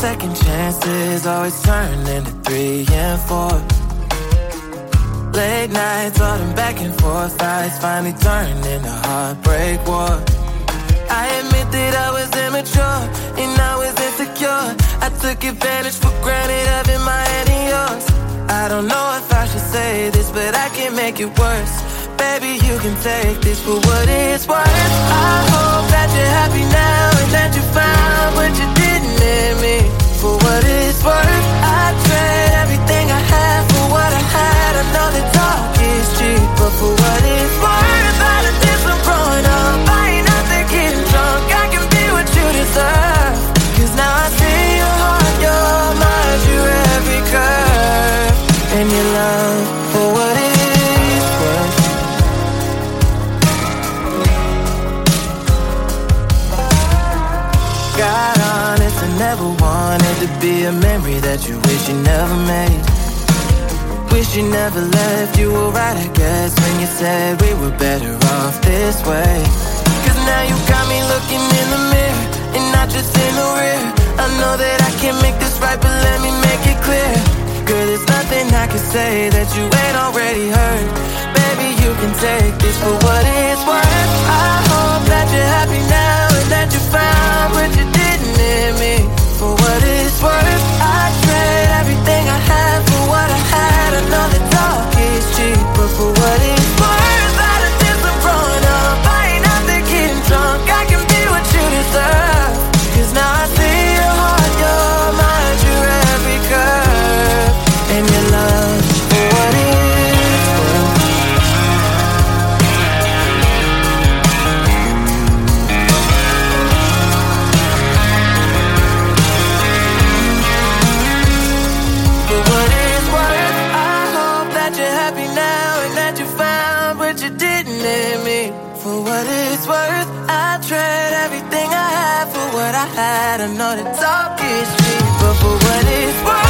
second chances always turn into 3 and 4. Late nights, all them back and forth fights finally turned into heartbreak war. I admit that I was immature and I was insecure. I took advantage for granted of in my head and yours. I don't know if I should say this, but I can make it worse. Baby, you can take this for what it's worth. I hope that you're happy now and that you found what you didn't in me. For what it's worth, I trade everything I had for what I had. I know that talk is cheap, but for what it's worth, I done did some growing up. I ain't out there getting drunk, I can be what you deserve. Cause now I see your heart, your mind, your every curve. And your love for what it is worth. Got honest, I never wanted to be a memory that you wish you never made. Wish you never left, you were right I guess when you said we were better off this way. Cause now you got me looking in the mirror and not just in the rear. I know that I can't make this right, but let me make it clear. Girl, there's nothing I can say that you ain't already heard. Baby, you can take this for what it's worth. I hope that you're happy now and that you found what you didn't in me. For what it's worth, I trade everything I had for what I had. I know that talk is cheap, but for what it's worth, I done did some growing up. I ain't out there getting drunk, I can be what you deserve. Cause now I see your heart, your mind, your every curve. And your love for what it's worth. For what it's worth, I hope that you're happy now and that you found what you didn't in me. For what it's worth, I trade everything I had for what I had. I know that talk is cheap, but for what it's worth,